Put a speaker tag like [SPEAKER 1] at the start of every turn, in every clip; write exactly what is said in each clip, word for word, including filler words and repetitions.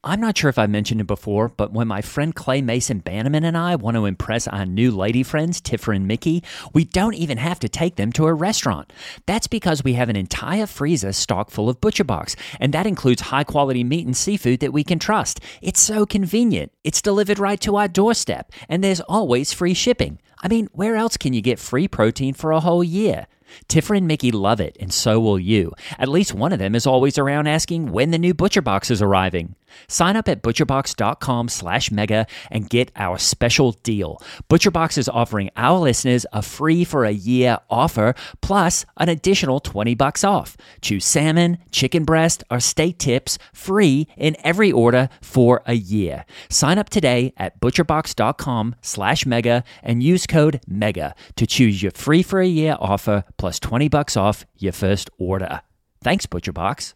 [SPEAKER 1] I'm not sure if I mentioned it before, but when my friend Clay Mason Bannerman and I want to impress our new lady friends, Tiffer and Mickey, we don't even have to take them to a restaurant. That's because we have an entire freezer stocked full of ButcherBox, and that includes high-quality meat and seafood that we can trust. It's so convenient. It's delivered right to our doorstep, and there's always free shipping. I mean, where else can you get free protein for a whole year? Tiffer and Mickey love it, and so will you. At least one of them is always around asking when the new ButcherBox is arriving. Sign up at butcherbox.com slash mega and get our special deal. ButcherBox is offering our listeners a free for a year offer plus an additional twenty bucks off. Choose salmon, chicken breast, or steak tips free in every order for a year. Sign up today at butcherbox.com slash mega and use code MEGA to choose your free for a year offer plus twenty bucks off your first order. Thanks, ButcherBox.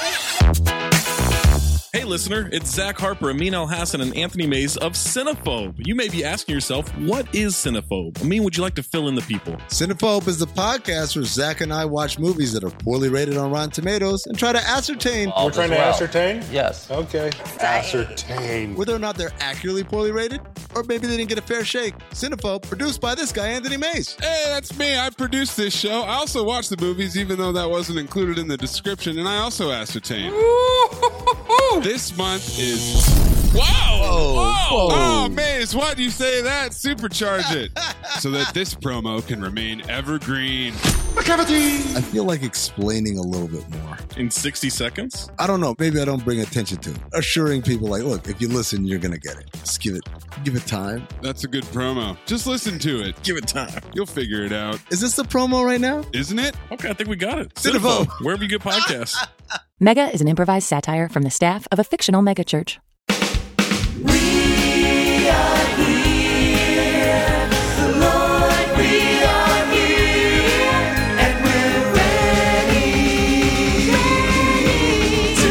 [SPEAKER 2] Hey listener, it's Zach Harper, Amin Al-Hassan, and Anthony Mays of Cinephobe. You may be asking yourself, what is Cinephobe? Amin, would you like to fill in the people?
[SPEAKER 3] Cinephobe is the podcast where Zach and I watch movies that are poorly rated on Rotten Tomatoes and try to ascertain...
[SPEAKER 4] We're trying to
[SPEAKER 5] well.
[SPEAKER 4] ascertain?
[SPEAKER 5] Yes.
[SPEAKER 4] Okay. Ascertain.
[SPEAKER 3] whether or not they're accurately poorly rated, or maybe they didn't get a fair shake. Cinephobe, produced by this guy, Anthony Mays.
[SPEAKER 6] Hey, that's me. I produced this show. I also watch the movies, even though that wasn't included in the description, and I also ascertain. This month is... Wow!
[SPEAKER 3] Whoa.
[SPEAKER 6] Whoa.
[SPEAKER 3] Whoa.
[SPEAKER 6] Oh, Maze, why do you say that? Supercharge it. So that this promo can remain evergreen.
[SPEAKER 3] I feel like explaining a little bit more.
[SPEAKER 2] In sixty seconds?
[SPEAKER 3] I don't know. Maybe I don't bring attention to it. Assuring people like, look, if you listen, you're going to get it. Just give it, give it time.
[SPEAKER 6] That's a good promo. Just listen to it.
[SPEAKER 2] Give it time.
[SPEAKER 6] You'll figure it out.
[SPEAKER 3] Is this the promo right now?
[SPEAKER 6] Isn't it?
[SPEAKER 2] Okay, I think we got it.
[SPEAKER 3] Cinephobe.
[SPEAKER 2] Wherever you get podcasts.
[SPEAKER 7] Mega is an improvised satire from the staff of a fictional megachurch.
[SPEAKER 8] We are here, Lord, we are here, and we're ready, ready to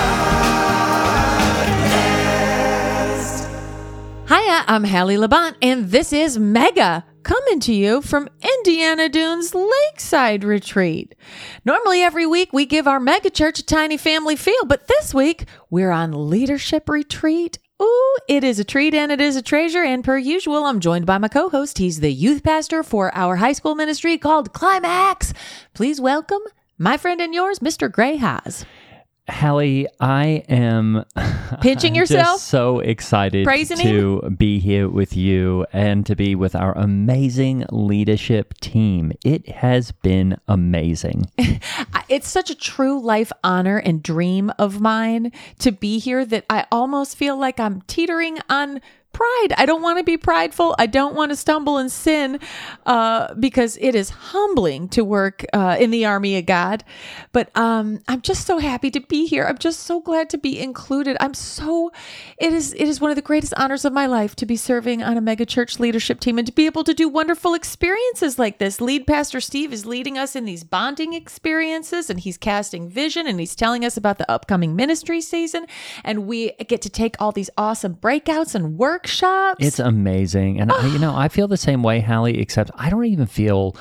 [SPEAKER 8] podcast.
[SPEAKER 9] Hiya, I'm Hallie Labont, and this is Mega, coming to you from Indiana Dunes Lakeside Retreat. Normally every week we give our megachurch a tiny family feel, but this week we're on Leadership Retreat. Ooh, it is a treat and it is a treasure, and per usual, I'm joined by my co-host. He's the youth pastor for our high school ministry called Climax. Please welcome my friend and yours, Mister Gray Haas.
[SPEAKER 1] Hallie, I am
[SPEAKER 9] Pitching yourself?
[SPEAKER 1] just so excited
[SPEAKER 9] Praising
[SPEAKER 1] to be here with you and to be with our amazing leadership team. It has been amazing.
[SPEAKER 9] It's such a true life honor and dream of mine to be here that I almost feel like I'm teetering on pride. I don't want to be prideful. I don't want to stumble and sin uh, because it is humbling to work uh, in the army of God. But um, I'm just so happy to be here. I'm just so glad to be included. I'm so, it is it is one of the greatest honors of my life to be serving on a mega church leadership team and to be able to do wonderful experiences like this. Lead Pastor Steve is leading us in these bonding experiences, and he's casting vision, and he's telling us about the upcoming ministry season. And we get to take all these awesome breakouts and work workshops.
[SPEAKER 1] It's amazing. And, I, you know, I feel the same way, Hallie, except I don't even feel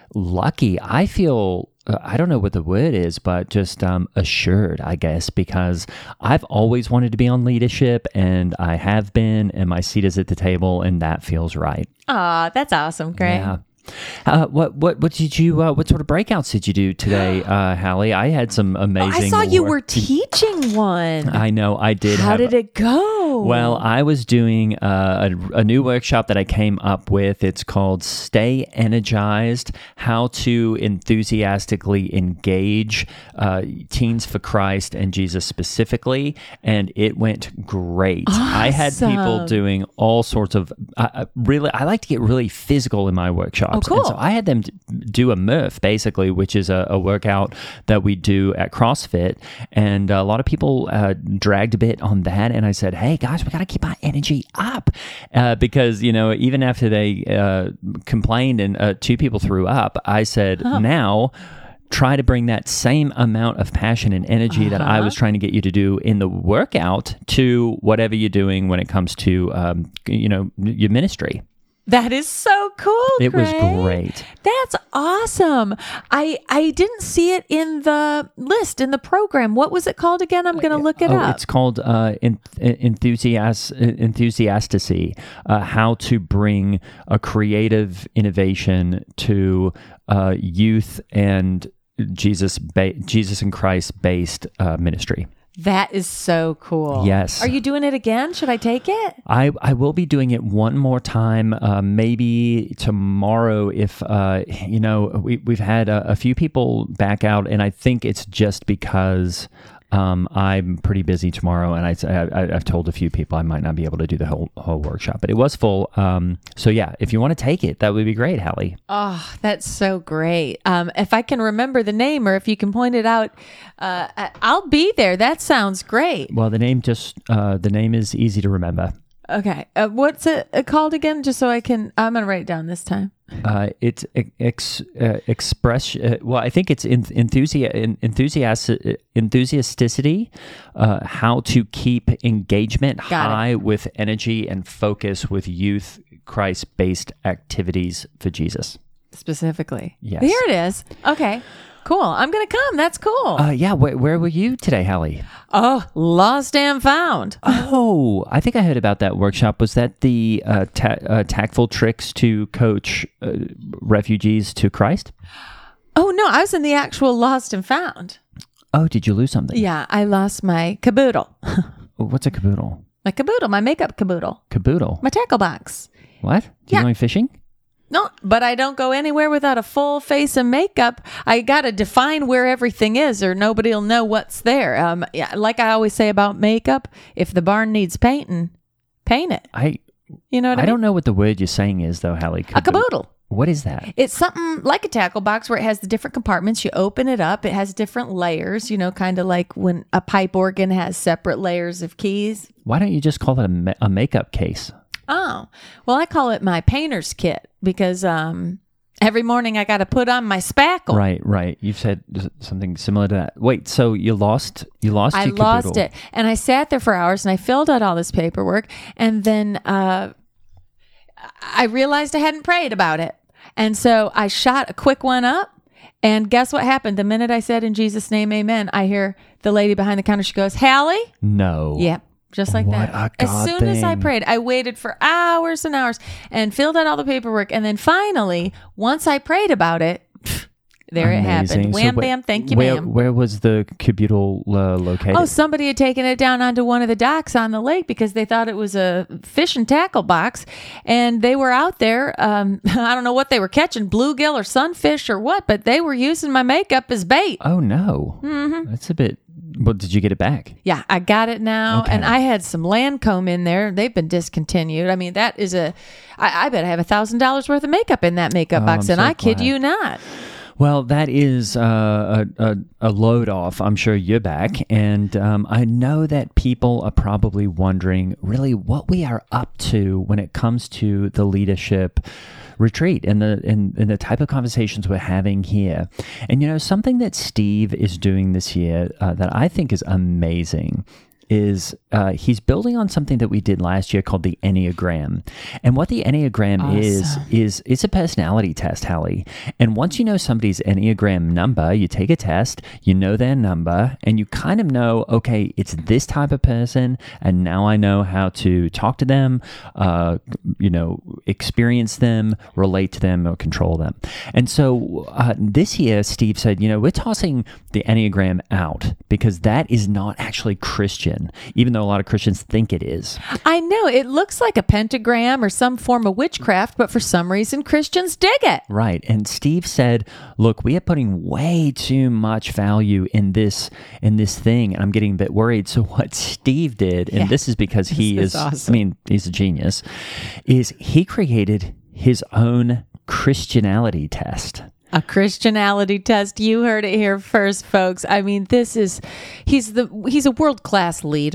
[SPEAKER 1] lucky. I feel, uh, I don't know what the word is, but just um, assured, I guess, because I've always wanted to be on leadership, and I have been, and my seat is at the table, and that feels right.
[SPEAKER 9] Aw, that's awesome, Greg.
[SPEAKER 1] Yeah. Uh, what what what did you uh, what sort of breakouts did you do today, uh, Hallie? I had some amazing.
[SPEAKER 9] Oh, I saw you
[SPEAKER 1] work.
[SPEAKER 9] were teaching one.
[SPEAKER 1] I know I did.
[SPEAKER 9] How
[SPEAKER 1] have,
[SPEAKER 9] did it go?
[SPEAKER 1] Well, I was doing uh, a, a new workshop that I came up with. It's called "Stay Energized: How to Enthusiastically Engage uh, Teens for Christ and Jesus Specifically," and it went great.
[SPEAKER 9] Awesome.
[SPEAKER 1] I had people doing all sorts of uh, really. I like to get really physical in my workshops.
[SPEAKER 9] Oh, cool.
[SPEAKER 1] And so I had them do a Murph, basically, which is a, a workout that we do at CrossFit. And a lot of people uh, dragged a bit on that. And I said, hey, guys, we got to keep our energy up. Uh, because, you know, even after they uh, complained and uh, two people threw up, I said, huh. now... try to bring that same amount of passion and energy uh-huh. that I was trying to get you to do in the workout to whatever you're doing when it comes to, um, you know, your ministry.
[SPEAKER 9] That is so cool.
[SPEAKER 1] It was
[SPEAKER 9] Craig.
[SPEAKER 1] great.
[SPEAKER 9] That's awesome. I I didn't see it in the list in the program. What was it called again? I'm going to look it
[SPEAKER 1] oh,
[SPEAKER 9] up.
[SPEAKER 1] It's called uh, en- enthusiast enthusiastasy. Uh, how to bring a creative innovation to uh, youth and Jesus ba- Jesus and Christ based uh, ministry.
[SPEAKER 9] That is so cool.
[SPEAKER 1] Yes.
[SPEAKER 9] Are you doing it again? Should I take it?
[SPEAKER 1] I, I will be doing it one more time, uh, maybe tomorrow. If uh, you know, we we've had a, a few people back out, and I think it's just because um, I'm pretty busy tomorrow, and I, I I've told a few people I might not be able to do the whole whole workshop, but it was full. Um, so yeah, if you want to take it, that would be great, Hallie.
[SPEAKER 9] Oh, that's so great. Um, if I can remember the name, or if you can point it out, uh, I- I'll be there. That sounds great.
[SPEAKER 1] Well, the name just uh, the name is easy to remember.
[SPEAKER 9] Okay. Uh, what's it uh, called again? Just so I can, I'm going to write it down this time.
[SPEAKER 1] Uh, it's ex, uh, express. Uh, well, I think it's in, enthusi- enthusiast, enthusiasticity. Uh, how to keep engagement
[SPEAKER 9] Got it.
[SPEAKER 1] high with energy and focus with youth Christ-based activities for Jesus.
[SPEAKER 9] Specifically.
[SPEAKER 1] Yes.
[SPEAKER 9] Here it is. Okay. Cool. I'm going to come. That's cool.
[SPEAKER 1] Uh, yeah. Where, where were you today, Hallie?
[SPEAKER 9] oh, lost and found.
[SPEAKER 1] Oh, I think I heard about that workshop. Was that the uh, ta- uh, tactful tricks to coach uh, refugees to Christ?
[SPEAKER 9] Oh, no. I was in the actual lost and found.
[SPEAKER 1] Oh, did you lose something?
[SPEAKER 9] Yeah. I lost my caboodle.
[SPEAKER 1] What's a caboodle?
[SPEAKER 9] my caboodle, my makeup caboodle,
[SPEAKER 1] Caboodle.
[SPEAKER 9] my tackle box.
[SPEAKER 1] What? You
[SPEAKER 9] Yeah.
[SPEAKER 1] going fishing?
[SPEAKER 9] No, but I don't go anywhere without a full face of makeup. I got to define where everything is, or nobody will know what's there. Um, yeah, like I always say about makeup, if the barn needs painting, paint it.
[SPEAKER 1] I
[SPEAKER 9] You know what I,
[SPEAKER 1] I
[SPEAKER 9] mean?
[SPEAKER 1] don't know what the word you're saying is, though, Hallie.
[SPEAKER 9] A caboodle.
[SPEAKER 1] What is that?
[SPEAKER 9] It's something like a tackle box where it has the different compartments. You open it up. It has different layers, you know, kind of like when a pipe organ has separate layers of keys.
[SPEAKER 1] Why don't you just call it a, ma- a makeup case?
[SPEAKER 9] Oh, well, I call it my painter's kit because um, every morning I got to put on my spackle.
[SPEAKER 1] Right, right. You've said something similar to that. Wait, so you lost you lost
[SPEAKER 9] I
[SPEAKER 1] your
[SPEAKER 9] lost
[SPEAKER 1] caboodle.
[SPEAKER 9] it. And I sat there for hours and I filled out all this paperwork. And then uh, I realized I hadn't prayed about it. And so I shot a quick one up. And guess what happened? The minute I said, "In Jesus' name, amen," I hear the lady behind the counter. She goes, "Hallie?"
[SPEAKER 1] No.
[SPEAKER 9] Yep. Just like
[SPEAKER 1] What
[SPEAKER 9] that.
[SPEAKER 1] a
[SPEAKER 9] As
[SPEAKER 1] God
[SPEAKER 9] soon as I
[SPEAKER 1] thing.
[SPEAKER 9] prayed, I waited for hours and hours and filled out all the paperwork. And then finally, once I prayed about it, there it
[SPEAKER 1] Amazing.
[SPEAKER 9] happened.
[SPEAKER 1] So
[SPEAKER 9] Wham,
[SPEAKER 1] wh-
[SPEAKER 9] bam, thank you,
[SPEAKER 1] where,
[SPEAKER 9] ma'am.
[SPEAKER 1] Where was the caboodle uh, located?
[SPEAKER 9] Oh, somebody had taken it down onto one of the docks on the lake because they thought it was a fish and tackle box. And they were out there. Um, I don't know what they were catching, bluegill or sunfish or what, but they were using my makeup as bait.
[SPEAKER 1] Oh, no.
[SPEAKER 9] Mm-hmm.
[SPEAKER 1] That's a bit... Well, did you get it back?
[SPEAKER 9] Yeah, I got it now.
[SPEAKER 1] Okay.
[SPEAKER 9] And I had some Lancome in there. They've been discontinued. I mean, that is a, I, I bet I have a thousand dollars worth of makeup in that makeup
[SPEAKER 1] Oh,
[SPEAKER 9] box.
[SPEAKER 1] I'm
[SPEAKER 9] And
[SPEAKER 1] so
[SPEAKER 9] I kid
[SPEAKER 1] glad.
[SPEAKER 9] you not.
[SPEAKER 1] Well, that is uh, a, a, a load off. I'm sure you're back. And um, I know that people are probably wondering really what we are up to when it comes to the leadership retreat and the and, and the type of conversations we're having here. And, you know, something that Steve is doing this year uh, that I think is amazing is uh, he's building on something that we did last year called the Enneagram. And what the Enneagram is,
[SPEAKER 9] Awesome.
[SPEAKER 1] is it's a personality test, Hallie. And once you know somebody's Enneagram number, you take a test, you know their number, and you kind of know, okay, it's this type of person, and now I know how to talk to them, uh, you know, experience them, relate to them, or control them. And so uh, this year, Steve said, you know, we're tossing the Enneagram out because that is not actually Christian, even though a lot of Christians think it is.
[SPEAKER 9] I know it looks like a pentagram or some form of witchcraft, but for some reason Christians dig it.
[SPEAKER 1] Right. And Steve said, look, we are putting way too much value in this in this thing. And I'm getting a bit worried. So what Steve did, and
[SPEAKER 9] Yeah.
[SPEAKER 1] this is because he
[SPEAKER 9] This
[SPEAKER 1] is,
[SPEAKER 9] is awesome.
[SPEAKER 1] I mean, he's a genius, is he created his own Christianality test.
[SPEAKER 9] A Christianality test. You heard it here first, folks. I mean, this is he's the he's a world-class leader.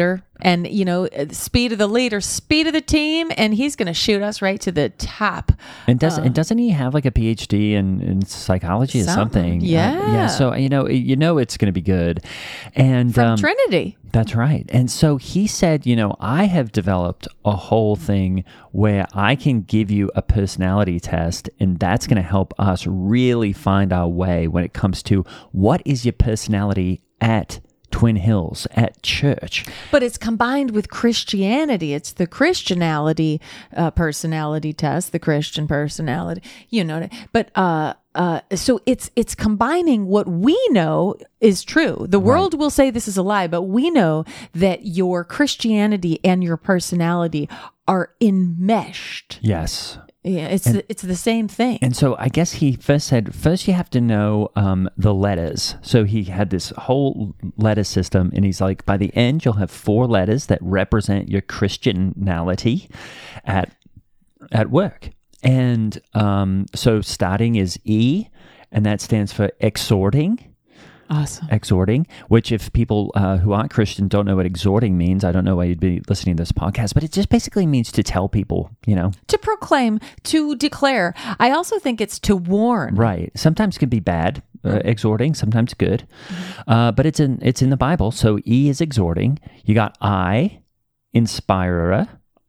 [SPEAKER 9] And, you know, speed of the leader, speed of the team, and he's going to shoot us right to the top.
[SPEAKER 1] And does
[SPEAKER 9] Uh,
[SPEAKER 1] and doesn't he have like a P H D in, in psychology or
[SPEAKER 9] Something,
[SPEAKER 1] something?
[SPEAKER 9] yeah.
[SPEAKER 1] Uh, yeah. So you know, you know, it's going to be good. And
[SPEAKER 9] From
[SPEAKER 1] um,
[SPEAKER 9] Trinity.
[SPEAKER 1] That's right. And so he said, you know, I have developed a whole thing where I can give you a personality test, and that's going to help us really find our way when it comes to what is your personality at Twin Hills, at church.
[SPEAKER 9] But it's combined with Christianity. It's the Christianality uh, personality test, the Christian personality, you know. But uh, uh, so it's it's combining what we know is true. The world will say this is a lie, but we know that your Christianity and your personality are enmeshed.
[SPEAKER 1] Yes.
[SPEAKER 9] Yeah, it's the, it's the same thing.
[SPEAKER 1] And so I guess he first said, first you have to know um, the letters. So he had this whole letter system, and he's like, by the end, you'll have four letters that represent your Christianality at at work. And um, so starting is E, and that stands for exhorting.
[SPEAKER 9] Awesome.
[SPEAKER 1] Exhorting, which if people uh, who aren't Christian don't know what exhorting means, I don't know why you'd be listening to this podcast, but it just basically means to tell people, you know.
[SPEAKER 9] To proclaim, to declare. I also think it's to warn.
[SPEAKER 1] Right. Sometimes can be bad, uh, exhorting, sometimes good. Uh, but it's in it's in the Bible. So E is exhorting. You got I, inspirer.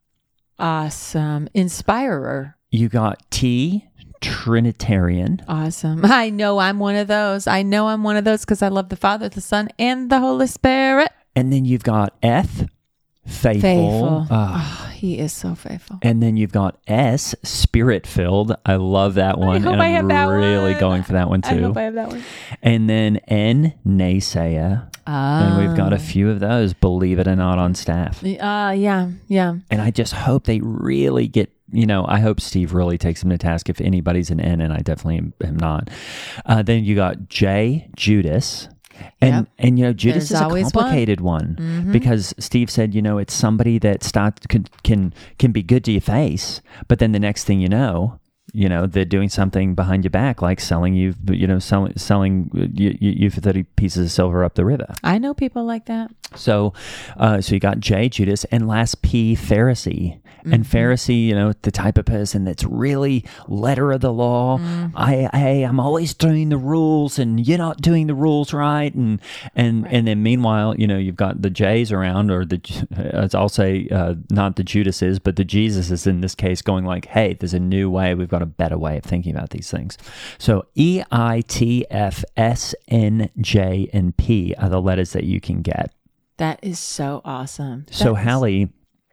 [SPEAKER 9] Awesome. Inspirer.
[SPEAKER 1] You got T, Trinitarian.
[SPEAKER 9] Awesome. I know I'm one of those. I know I'm one of those because I love the Father, the Son, and the Holy Spirit.
[SPEAKER 1] And then you've got F, faithful.
[SPEAKER 9] Faithful.
[SPEAKER 1] Ah.
[SPEAKER 9] Oh, he is so faithful.
[SPEAKER 1] And then you've got S, spirit-filled. I love that one.
[SPEAKER 9] hope
[SPEAKER 1] and
[SPEAKER 9] I
[SPEAKER 1] I'm
[SPEAKER 9] have that
[SPEAKER 1] really
[SPEAKER 9] one.
[SPEAKER 1] going for that one too.
[SPEAKER 9] I hope I have that one.
[SPEAKER 1] And then N, naysayer. And we've got a few of those, believe it or not, on staff.
[SPEAKER 9] Uh, yeah, yeah.
[SPEAKER 1] And I just hope they really get, you know, I hope Steve really takes him to task if anybody's an N, and I definitely am, am not. Uh, then you got J, Judas. And,
[SPEAKER 9] Yep.
[SPEAKER 1] and you know, Judas
[SPEAKER 9] There's
[SPEAKER 1] is a
[SPEAKER 9] always
[SPEAKER 1] complicated one, because Steve said, you know, it's somebody that starts, can, can, can be good to your face, but then the next thing you know, you know, they're doing something behind your back, like selling you, you know, selling, selling you, you, you for thirty pieces of silver up the river.
[SPEAKER 9] I know people like that.
[SPEAKER 1] So, uh, so you got J, Judas, and last P, Pharisee. And Pharisee, you know, the type of person that's really letter of the law. I, I, I'm always doing the rules, and you're not doing the rules right. And and and then meanwhile, you know, you've got the J's around, or the, as I'll say, uh, not the Judases, but the Jesuses in this case, going like, hey, there's a new way. We've got a better way of thinking about these things. So E, I, T, F, S, N, J, and P are the letters that you can get.
[SPEAKER 9] That is so awesome.
[SPEAKER 1] So,
[SPEAKER 9] That is-
[SPEAKER 1] Hallie,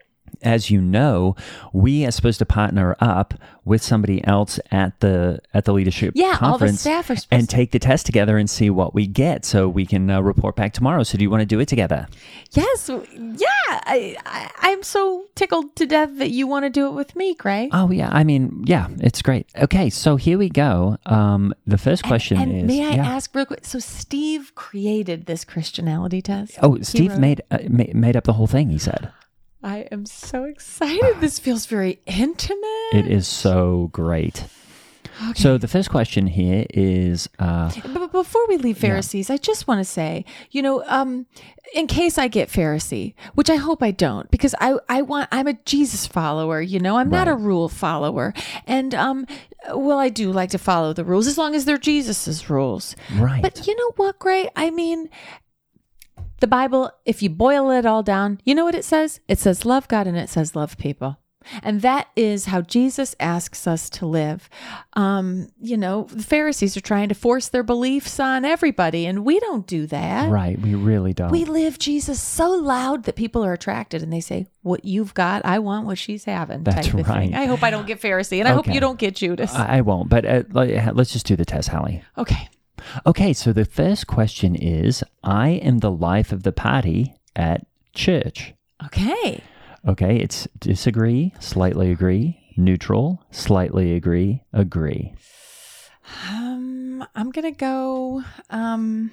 [SPEAKER 1] as you know, we are supposed to partner up with somebody else at the at the leadership
[SPEAKER 9] Yeah, all the
[SPEAKER 1] conference
[SPEAKER 9] staff are supposed
[SPEAKER 1] and
[SPEAKER 9] to-
[SPEAKER 1] take the test together and see what we get, so we can uh, report back tomorrow. So, do you want to do it together?
[SPEAKER 9] Yes, yeah. I, I, I'm so tickled to death that you want to do it with me, Gray.
[SPEAKER 1] Oh yeah, I mean, yeah, it's great. Okay, so here we go. Um, the first question
[SPEAKER 9] and, and
[SPEAKER 1] is,
[SPEAKER 9] may I
[SPEAKER 1] yeah.
[SPEAKER 9] ask real quick? So Steve created this Christianality test.
[SPEAKER 1] Oh,
[SPEAKER 9] He
[SPEAKER 1] Steve
[SPEAKER 9] wrote-
[SPEAKER 1] made uh, ma- made up the whole thing. He said
[SPEAKER 9] I am so excited. This feels very intimate.
[SPEAKER 1] it is so great.
[SPEAKER 9] Okay.
[SPEAKER 1] So the first question here is, uh,
[SPEAKER 9] But before we leave Pharisees, I just want to say, you know, um, in case I get Pharisee, which I hope I don't, because I, I want, I'm a Jesus follower, you know, I'm not a rule follower. And, um, well, I do like to follow the rules as long as they're Jesus's rules.
[SPEAKER 1] right?
[SPEAKER 9] But you know what, Gray? I mean, the Bible, if you boil it all down, you know what it says? It says love God and it says love people. And that is how Jesus asks us to live. Um, you know, the Pharisees are trying to force their beliefs on everybody, and we don't do that.
[SPEAKER 1] right, we really don't.
[SPEAKER 9] We live Jesus so loud that people are attracted and they say, what you've got, I want what she's having.
[SPEAKER 1] That's
[SPEAKER 9] type of thing.
[SPEAKER 1] right.
[SPEAKER 9] I hope I don't get Pharisee, and I hope
[SPEAKER 1] Okay.
[SPEAKER 9] you don't get Judas.
[SPEAKER 1] I, I won't, but uh, let- let's just do the test, Hallie.
[SPEAKER 9] okay.
[SPEAKER 1] Okay, so the first question is, I am the life of the party at church.
[SPEAKER 9] Okay.
[SPEAKER 1] Okay, it's disagree, slightly agree, neutral, slightly agree, agree.
[SPEAKER 9] Um, I'm gonna go. Um,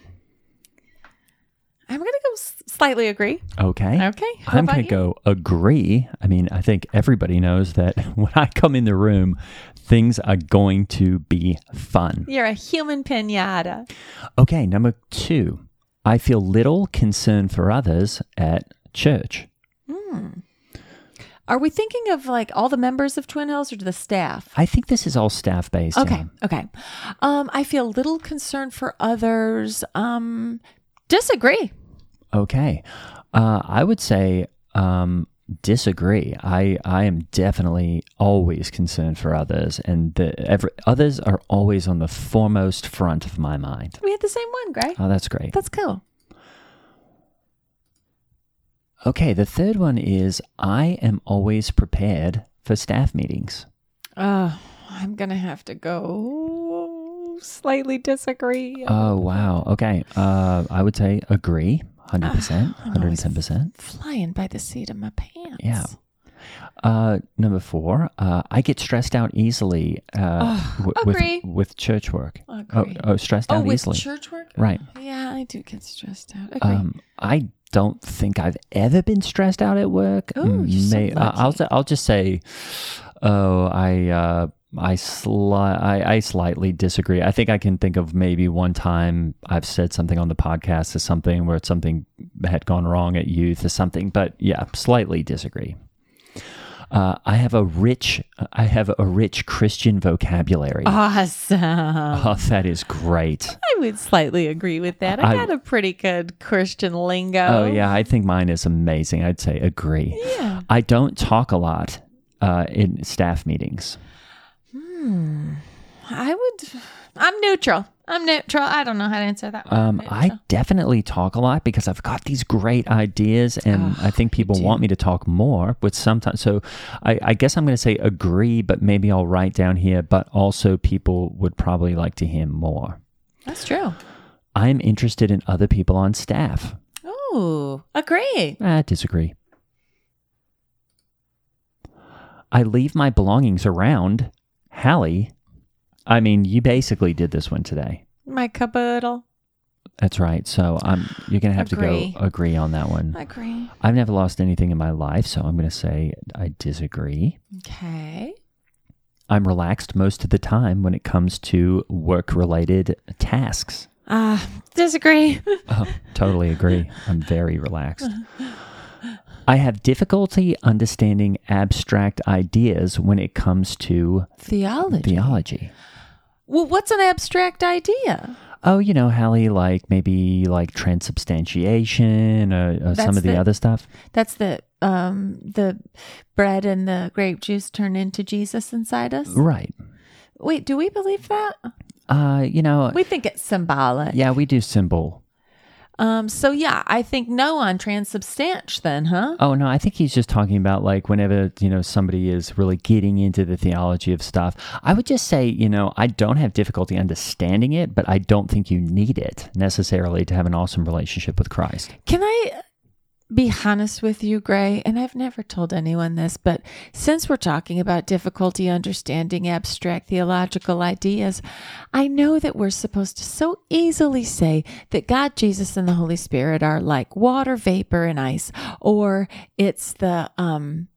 [SPEAKER 9] I'm gonna go s- slightly agree.
[SPEAKER 1] Okay.
[SPEAKER 9] Okay. How
[SPEAKER 1] I'm
[SPEAKER 9] about
[SPEAKER 1] going
[SPEAKER 9] you?
[SPEAKER 1] to go agree. I mean, I think everybody knows that when I come in the room, things are going to be fun.
[SPEAKER 9] You're a human pinata.
[SPEAKER 1] Okay, number two. I feel little concern for others at church.
[SPEAKER 9] Are we thinking of like all the members of Twin Hills or the staff?
[SPEAKER 1] I think this is all staff based.
[SPEAKER 9] Okay.
[SPEAKER 1] yeah.
[SPEAKER 9] Okay. Um, I feel little concern for others. Um, disagree.
[SPEAKER 1] Okay. Uh, I would say um, disagree. I, I am definitely always concerned for others, and the every, others are always on the foremost front of my mind.
[SPEAKER 9] We had the same one, Gray.
[SPEAKER 1] Oh, that's great.
[SPEAKER 9] That's cool.
[SPEAKER 1] Okay, the third one is I am always prepared for staff meetings.
[SPEAKER 9] Uh, I'm going to have to go slightly disagree.
[SPEAKER 1] Oh, wow. Okay. Uh, I would say agree. one hundred percent.
[SPEAKER 9] I'm
[SPEAKER 1] one hundred ten percent.
[SPEAKER 9] Flying by the seat of my pants.
[SPEAKER 1] Yeah. Uh, number four, uh, I get stressed out easily uh,
[SPEAKER 9] Oh,
[SPEAKER 1] w-
[SPEAKER 9] agree.
[SPEAKER 1] with with church work.
[SPEAKER 9] Agree.
[SPEAKER 1] Oh, oh, stressed
[SPEAKER 9] Oh,
[SPEAKER 1] out
[SPEAKER 9] with
[SPEAKER 1] easily.
[SPEAKER 9] church work?
[SPEAKER 1] Right.
[SPEAKER 9] Yeah, I do get stressed out. Agree.
[SPEAKER 1] Um, I don't think I've ever been stressed out at work.
[SPEAKER 9] Oh, you're so
[SPEAKER 1] May- uh, I'll
[SPEAKER 9] lucky.
[SPEAKER 1] I'll just say, oh, I uh, I, sli- I I slightly disagree. I think I can think of maybe one time I've said something on the podcast or something where something had gone wrong at youth or something. But yeah, slightly disagree. Uh, I have a rich, I have a rich Christian vocabulary.
[SPEAKER 9] Awesome.
[SPEAKER 1] Oh, that is great.
[SPEAKER 9] I would slightly agree with that. I,
[SPEAKER 1] I-
[SPEAKER 9] got a pretty good Christian lingo.
[SPEAKER 1] Oh yeah, I think mine is amazing. I'd say agree.
[SPEAKER 9] Yeah.
[SPEAKER 1] I don't talk a lot uh, in staff meetings.
[SPEAKER 9] I would. I'm neutral. I'm neutral. I don't know how to answer that one.
[SPEAKER 1] Um, I
[SPEAKER 9] Neutral.
[SPEAKER 1] definitely talk a lot because I've got these great ideas, and I think people
[SPEAKER 9] do.
[SPEAKER 1] want me to talk more. But sometimes, so I, I guess I'm going to say agree, but maybe I'll write down here. But also, people would probably like to hear more.
[SPEAKER 9] That's true.
[SPEAKER 1] I'm interested in other people on staff.
[SPEAKER 9] Oh, agree.
[SPEAKER 1] I disagree. I leave my belongings around. Hallie, I mean, you basically did this one today.
[SPEAKER 9] My caboodle.
[SPEAKER 1] That's right. So um, you're going to have
[SPEAKER 9] Agree.
[SPEAKER 1] to go agree on that one.
[SPEAKER 9] Agree.
[SPEAKER 1] I've never lost anything in my life, so I'm going to say I disagree.
[SPEAKER 9] Okay.
[SPEAKER 1] I'm relaxed most of the time when it comes to work-related tasks.
[SPEAKER 9] Uh, disagree.
[SPEAKER 1] Oh, totally agree. I'm very relaxed. I have difficulty understanding abstract ideas when it comes to
[SPEAKER 9] Theology.
[SPEAKER 1] theology.
[SPEAKER 9] Well, what's an abstract idea?
[SPEAKER 1] Oh, you know, Hallie, like maybe like transubstantiation or, or some
[SPEAKER 9] That's
[SPEAKER 1] of the,
[SPEAKER 9] the-
[SPEAKER 1] other stuff.
[SPEAKER 9] That's the um the bread and the grape juice turn into Jesus inside us.
[SPEAKER 1] Right.
[SPEAKER 9] Wait, do we believe that?
[SPEAKER 1] Uh, you know,
[SPEAKER 9] We think it's symbolic.
[SPEAKER 1] yeah, we do symbol.
[SPEAKER 9] Um. So yeah, I think no on transubstantiation then, huh?
[SPEAKER 1] Oh, no, I think he's just talking about like whenever, you know, somebody is really getting into the theology of stuff. I would just say, you know, I don't have difficulty understanding it, but I don't think you need it necessarily to have an awesome relationship with Christ.
[SPEAKER 9] Can I be honest with you, Gray? And I've never told anyone this, but since we're talking about difficulty understanding abstract theological ideas, I know that we're supposed to so easily say that God, Jesus, and the Holy Spirit are like water, vapor, and ice, or it's the um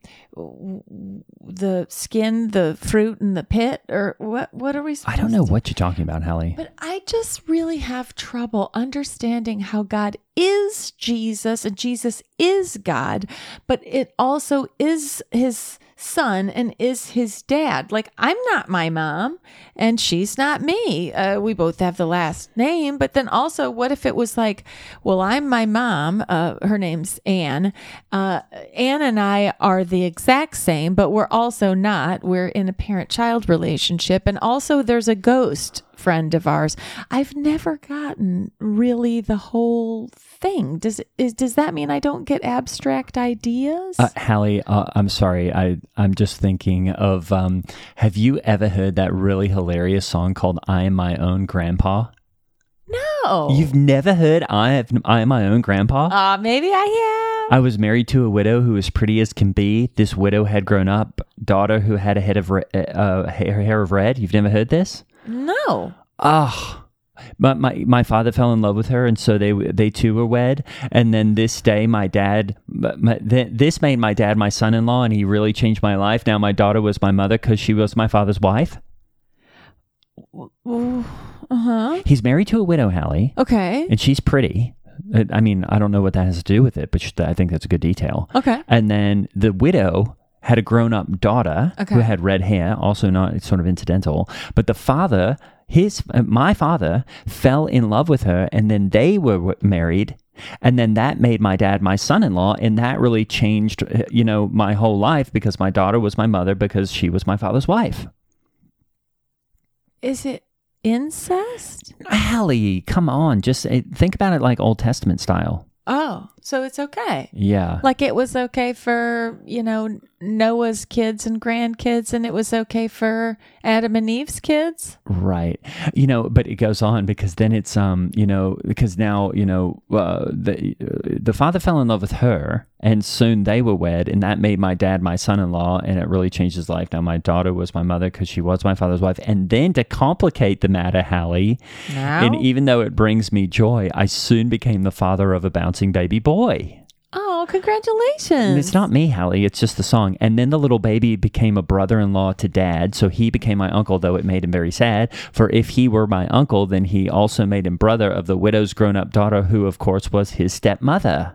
[SPEAKER 9] the skin, the fruit, and the pit, or what? What are we supposed
[SPEAKER 1] I don't know
[SPEAKER 9] to
[SPEAKER 1] what you're talking about, Hallie.
[SPEAKER 9] But I just really have trouble understanding how God is Jesus and Jesus is God, but it also is his son and is his dad. Like, I'm not my mom and she's not me. Uh, we both have the last name, but then also what if it was like, well, I'm my mom. Uh, her name's Anne. Uh, Anne and I are the exact same, but we're also not. We're in a parent-child relationship. And also there's a ghost friend of ours. I've never gotten really the whole thing. Does is does that mean I don't get abstract ideas?
[SPEAKER 1] Uh, Hallie, uh, I'm sorry. I, I'm just thinking of, um, have you ever heard that really hilarious song called I Am My Own Grandpa?
[SPEAKER 9] no.
[SPEAKER 1] You've never heard I, have, I Am My Own Grandpa?
[SPEAKER 9] Uh, maybe I have.
[SPEAKER 1] I was married to a widow who was pretty as can be. This widow had grown up daughter who had a head of re- uh, hair, hair of red. You've never heard this?
[SPEAKER 9] No.
[SPEAKER 1] Oh, my, my my father fell in love with her, and so they they too were wed. And then this day, my dad, my, th- this made my dad my son-in-law, and he really changed my life. Now my daughter was my mother because she was my father's wife.
[SPEAKER 9] Uh huh.
[SPEAKER 1] He's married to a widow, Hallie,
[SPEAKER 9] Okay.
[SPEAKER 1] and she's pretty. It- I mean, I don't know what that has to do with it, but sh- I think that's a good detail.
[SPEAKER 9] Okay.
[SPEAKER 1] And then the widow had a grown-up daughter
[SPEAKER 9] Okay.
[SPEAKER 1] who had red hair, also not sort of incidental. But the father, his uh, my father, fell in love with her, and then they were w- married. And then that made my dad my son-in-law, and that really changed, uh, you know, my whole life because my daughter was my mother because she was my father's wife.
[SPEAKER 9] Is it incest?
[SPEAKER 1] Hallie, come on, just uh, think about it like Old Testament style.
[SPEAKER 9] Oh, so it's okay.
[SPEAKER 1] Yeah.
[SPEAKER 9] Like it was okay for, you know, Noah's kids and grandkids, and it was okay for Adam and Eve's kids.
[SPEAKER 1] Right. You know, but it goes on because then it's, um, you know, because now, you know, uh, the, uh, the father fell in love with her and soon they were wed, and that made my dad my son-in-law, and it really changed his life. Now, my daughter was my mother because she was my father's wife. And then to complicate the matter, Hallie,
[SPEAKER 9] Now?
[SPEAKER 1] and even though it brings me joy, I soon became the father of a bouncing baby boy.
[SPEAKER 9] Oh, congratulations.
[SPEAKER 1] And it's not me, Hallie. It's just the song. And then the little baby became a brother-in-law to dad. So he became my uncle, though it made him very sad. For if he were my uncle, then he also made him brother of the widow's grown-up daughter, who, of course, was his stepmother.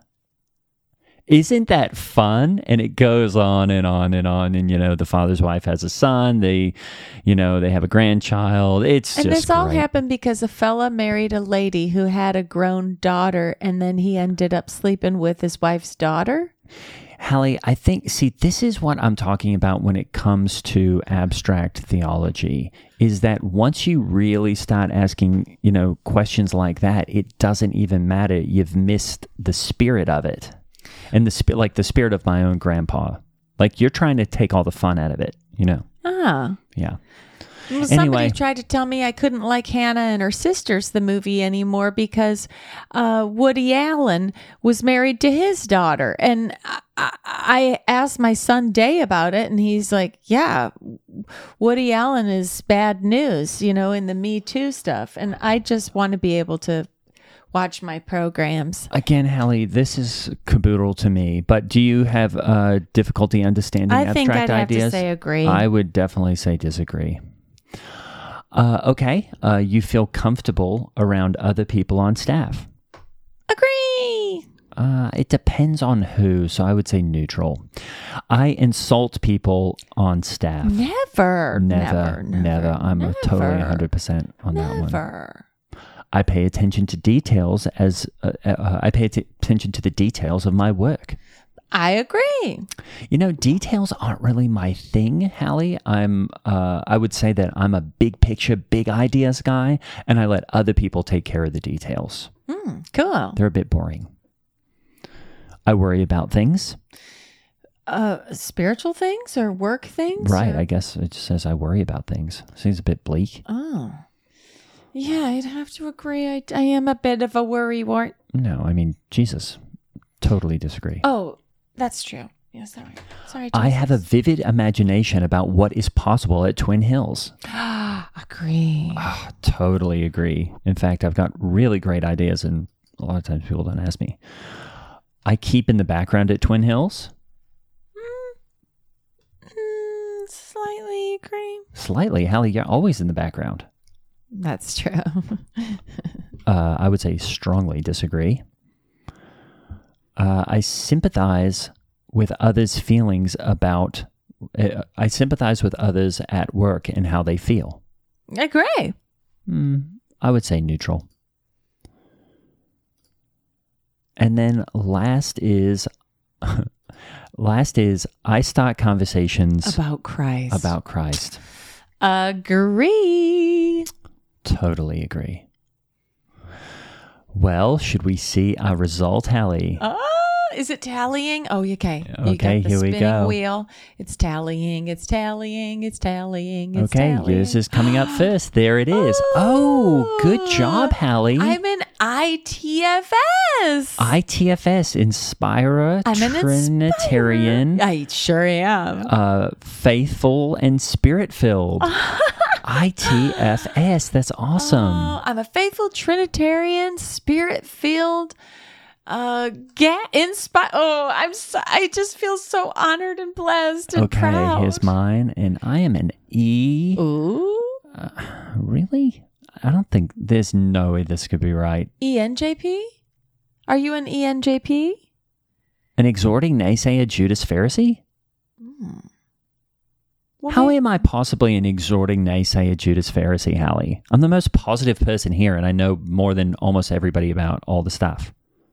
[SPEAKER 1] Isn't that fun? And it goes on and on and on. And, you know, the father's wife has a son. They, you know, they have a grandchild. It's
[SPEAKER 9] And
[SPEAKER 1] just
[SPEAKER 9] this all
[SPEAKER 1] great.
[SPEAKER 9] happened because a fella married a lady who had a grown daughter, and then he ended up sleeping with his wife's daughter.
[SPEAKER 1] Hallie, I think, see, this is what I'm talking about when it comes to abstract theology, is that once you really start asking, you know, questions like that, it doesn't even matter. You've missed the spirit of it. And the sp- like the spirit of my own grandpa. Like you're trying to take all the fun out of it, you know?
[SPEAKER 9] Ah.
[SPEAKER 1] Yeah.
[SPEAKER 9] Well, somebody
[SPEAKER 1] Anyway.
[SPEAKER 9] tried to tell me I couldn't like Hannah and her sisters, the movie, anymore because uh, Woody Allen was married to his daughter. And I, I- I asked my son Day about it, and he's like, yeah, Woody Allen is bad news, you know, in the Me Too stuff. And I just want to be able to watch my programs.
[SPEAKER 1] Again, Hallie, this is caboodle to me, but do you have uh, difficulty understanding
[SPEAKER 9] I think
[SPEAKER 1] abstract
[SPEAKER 9] I'd have to
[SPEAKER 1] ideas?
[SPEAKER 9] say agree.
[SPEAKER 1] I would definitely say disagree. Uh, okay, uh, you feel comfortable around other people on staff.
[SPEAKER 9] Agree.
[SPEAKER 1] Uh, it depends on who, so I would say neutral. I insult people on staff.
[SPEAKER 9] Never.
[SPEAKER 1] Never,
[SPEAKER 9] Never.
[SPEAKER 1] never. I'm a totally
[SPEAKER 9] Never.
[SPEAKER 1] one hundred percent on that one.
[SPEAKER 9] Never.
[SPEAKER 1] I pay attention to details as uh, uh, I pay t- attention to the details of my work.
[SPEAKER 9] I agree.
[SPEAKER 1] You know, details aren't really my thing, Hallie. I'm, uh, I would say that I'm a big picture, big ideas guy, and I let other people take care of the details.
[SPEAKER 9] Mm, cool.
[SPEAKER 1] They're a bit boring. I worry about things.
[SPEAKER 9] Uh, spiritual things or work things?
[SPEAKER 1] Right.
[SPEAKER 9] or-
[SPEAKER 1] I guess it just says I worry about things. Seems a bit bleak.
[SPEAKER 9] Oh. Yeah, I'd have to agree. I, I am a bit of a worrywart.
[SPEAKER 1] No, I mean, Jesus. Totally disagree.
[SPEAKER 9] Oh, that's true. Yeah, sorry. Sorry,
[SPEAKER 1] I have a
[SPEAKER 9] Jesus.
[SPEAKER 1] vivid imagination about what is possible at Twin Hills.
[SPEAKER 9] agree.
[SPEAKER 1] Oh, totally agree. In fact, I've got really great ideas, and a lot of times people don't ask me. I keep in the background at Twin Hills.
[SPEAKER 9] Mm, slightly agree.
[SPEAKER 1] Slightly. Hallie, you're always in the background.
[SPEAKER 9] That's true.
[SPEAKER 1] Uh, I would say strongly disagree. Uh, I sympathize with others' feelings about, uh, I sympathize with others at work and how they feel.
[SPEAKER 9] agree.
[SPEAKER 1] Mm, I would say neutral. And then last is, last is I start conversations
[SPEAKER 9] About Christ.
[SPEAKER 1] about Christ.
[SPEAKER 9] Agree.
[SPEAKER 1] Totally agree. Well, should we see our result, Hallie?
[SPEAKER 9] Oh, is it tallying? Oh, okay. You
[SPEAKER 1] Okay,
[SPEAKER 9] got the
[SPEAKER 1] here we
[SPEAKER 9] spinning
[SPEAKER 1] go.
[SPEAKER 9] wheel. It's tallying. It's tallying. It's tallying. It's
[SPEAKER 1] Okay,
[SPEAKER 9] tallying.
[SPEAKER 1] yours is coming up first. There it is. Oh, good job, Hallie.
[SPEAKER 9] I'm an I T F S.
[SPEAKER 1] I T F S, Inspirer,
[SPEAKER 9] I'm an
[SPEAKER 1] Trinitarian,
[SPEAKER 9] I sure am.
[SPEAKER 1] uh, faithful, and spirit-filled. I T F S, that's awesome.
[SPEAKER 9] Oh, I'm a faithful Trinitarian, spirit-filled, uh, ga- inspire. Oh, I'm. So, I just feel so honored and blessed and
[SPEAKER 1] okay,
[SPEAKER 9] proud.
[SPEAKER 1] here's mine, and I am an E.
[SPEAKER 9] Ooh,
[SPEAKER 1] Really? I don't think there's no way this could be right.
[SPEAKER 9] E N J P. Are you an E N J P?
[SPEAKER 1] An exhorting naysayer Judas Pharisee?
[SPEAKER 9] Hmm. Well,
[SPEAKER 1] How
[SPEAKER 9] may-
[SPEAKER 1] am I possibly an exhorting naysayer Judas Pharisee, Hallie? I'm the most positive person here, and I know more than almost everybody about all the stuff.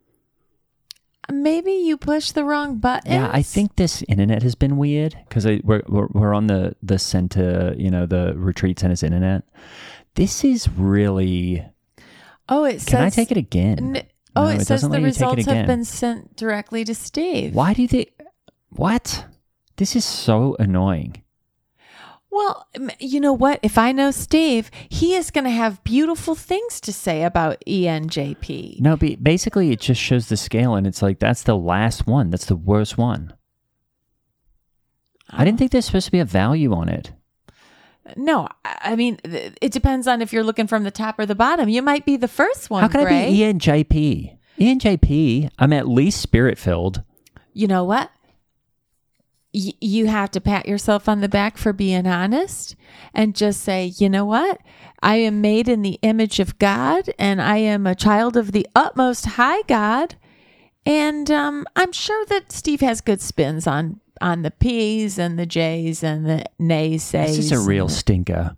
[SPEAKER 9] Maybe you pushed the wrong button.
[SPEAKER 1] Yeah, I think this internet has been weird because we're, we're we're on the the center, you know, the retreat center's internet. This is really.
[SPEAKER 9] Oh, it says.
[SPEAKER 1] Can I take it again?
[SPEAKER 9] N- oh,
[SPEAKER 1] No,
[SPEAKER 9] it,
[SPEAKER 1] it
[SPEAKER 9] says
[SPEAKER 1] doesn't
[SPEAKER 9] the
[SPEAKER 1] let you take it
[SPEAKER 9] results have
[SPEAKER 1] again.
[SPEAKER 9] been sent directly to Steve.
[SPEAKER 1] Why do you think? What? This is so annoying.
[SPEAKER 9] Well, m- you know what? If I know Steve, he is going to have beautiful things to say about E N J P.
[SPEAKER 1] No, be, basically it just shows the scale, and it's like that's the last one. That's the worst one. I didn't think there's supposed to be a value on it.
[SPEAKER 9] No, I I mean, th- it depends on if you're looking from the top or the bottom. You might be the first one,
[SPEAKER 1] How can
[SPEAKER 9] Gray.
[SPEAKER 1] I be E N J P? E N J P, I'm at least spirit-filled.
[SPEAKER 9] You know what? Y- you have to pat yourself on the back for being honest and just say, you know what? I am made in the image of God, and I am a child of the utmost high God. And um, I'm sure that Steve has good spins on on the P's and the J's and the naysays.
[SPEAKER 1] This is a real
[SPEAKER 9] and-
[SPEAKER 1] stinker.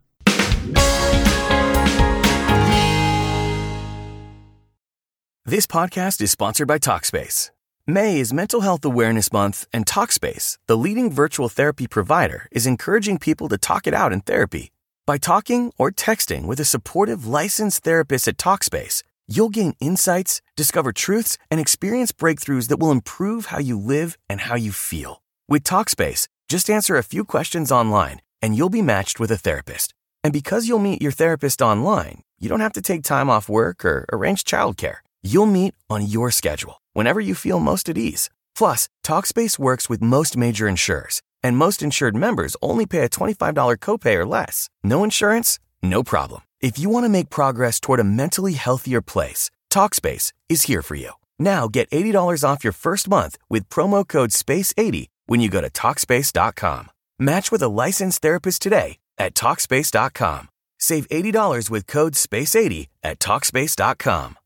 [SPEAKER 5] This podcast is sponsored by Talkspace. May is Mental Health Awareness Month, and Talkspace, the leading virtual therapy provider, is encouraging people to talk it out in therapy. By talking or texting with a supportive, licensed therapist at Talkspace, you'll gain insights, discover truths, and experience breakthroughs that will improve how you live and how you feel. With Talkspace, just answer a few questions online, and you'll be matched with a therapist. And because you'll meet your therapist online, you don't have to take time off work or arrange childcare. You'll meet on your schedule, whenever you feel most at ease. Plus, Talkspace works with most major insurers, and most insured members only pay a twenty-five dollars copay or less. No insurance? No problem. If you want to make progress toward a mentally healthier place, Talkspace is here for you. Now get eighty dollars off your first month with promo code space eighty when you go to Talkspace dot com. Match with a licensed therapist today at Talkspace dot com. Save eighty dollars with code space eighty at Talkspace dot com.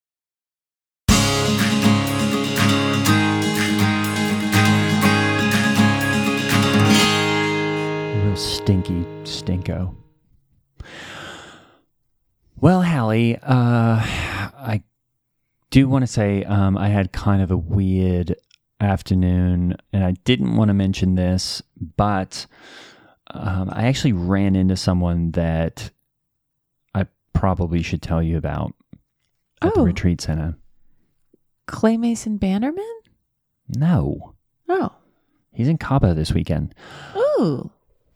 [SPEAKER 1] Real stinky stinko. Well, Hallie, uh, I do want to say um, I had kind of a weird afternoon, and I didn't want to mention this, but um, I actually ran into someone that I probably should tell you about at the
[SPEAKER 9] Oh.
[SPEAKER 1] retreat center.
[SPEAKER 9] Clay Mason Bannerman?
[SPEAKER 1] No,
[SPEAKER 9] Oh.
[SPEAKER 1] he's in Cabo this weekend.
[SPEAKER 9] Ooh.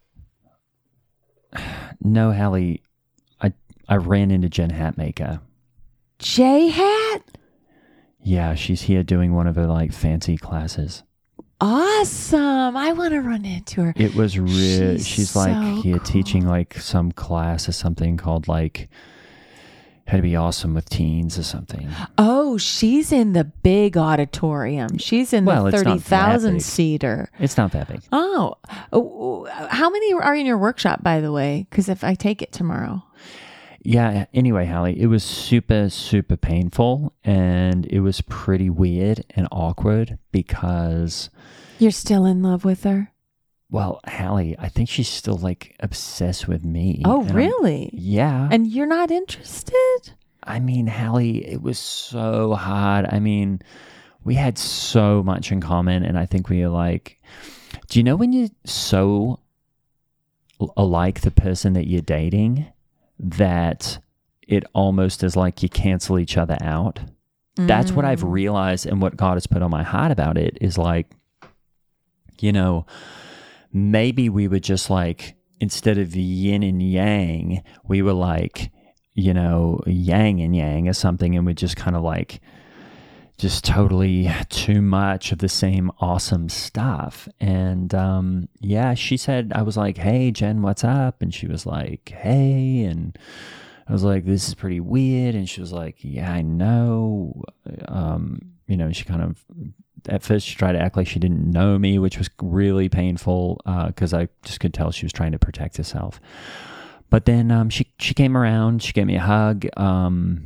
[SPEAKER 1] No, Hallie, I I ran into Jen Hatmaker.
[SPEAKER 9] J Hat?
[SPEAKER 1] Yeah, she's here doing one of her like fancy classes.
[SPEAKER 9] Awesome. I want to run into her.
[SPEAKER 1] It was real.
[SPEAKER 9] She's
[SPEAKER 1] She's
[SPEAKER 9] so
[SPEAKER 1] like here
[SPEAKER 9] cool.
[SPEAKER 1] teaching like some class or something called like how to be awesome with teens or something.
[SPEAKER 9] Oh, she's in the big auditorium. She's in
[SPEAKER 1] Well,
[SPEAKER 9] the
[SPEAKER 1] it's not that
[SPEAKER 9] thirty thousand
[SPEAKER 1] big.
[SPEAKER 9] seater.
[SPEAKER 1] It's not that big.
[SPEAKER 9] Oh. Oh, how many are in your workshop, by the way? Because if I take it tomorrow.
[SPEAKER 1] Yeah. Anyway, Hallie, it was super, super painful, and it was pretty weird and awkward because,
[SPEAKER 9] You're still in love with her?
[SPEAKER 1] well, Hallie, I think she's still like obsessed with me.
[SPEAKER 9] Oh,
[SPEAKER 1] and I'm-
[SPEAKER 9] really?
[SPEAKER 1] Yeah.
[SPEAKER 9] And you're not interested?
[SPEAKER 1] I mean, Hallie, it was so hard. I mean, we had so much in common, and I think we were like, do you know when you're so l- alike the person that you're dating that it almost is like you cancel each other out? That's what I've realized, and what God has put on my heart about it is like, you know, maybe we were just like, instead of yin and yang, we were like, you know, yang and yang or something, and we're just kind of like, just totally too much of the same awesome stuff. And um, yeah, she said, I was like, hey, Jen, what's up? And she was like, hey. And I was like, this is pretty weird. And she was like, yeah, I know. Um, you know, she kind of, at first she tried to act like she didn't know me, which was really painful because uh, I just could tell she was trying to protect herself. But then um, she, she came around, she gave me a hug. Um,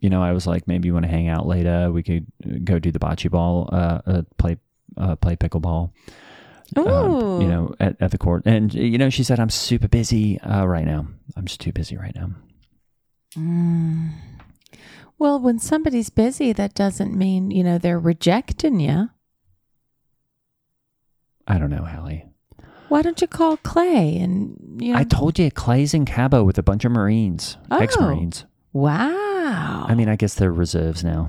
[SPEAKER 1] you know, I was like, maybe you want to hang out later. We could go do the bocce ball, uh, uh play, uh, play pickleball. Um, you know, at, at the court. And, you know, she said, I'm super busy uh, right now. I'm just too busy right now.
[SPEAKER 9] Mm. Well, when somebody's busy, that doesn't mean, you know, they're rejecting you.
[SPEAKER 1] I don't know, Hallie.
[SPEAKER 9] Why don't you call Clay? And you know,
[SPEAKER 1] I told you, Clay's in Cabo with a bunch of Marines,
[SPEAKER 9] Oh.
[SPEAKER 1] ex-Marines.
[SPEAKER 9] Wow.
[SPEAKER 1] I mean, I guess they're reserves now.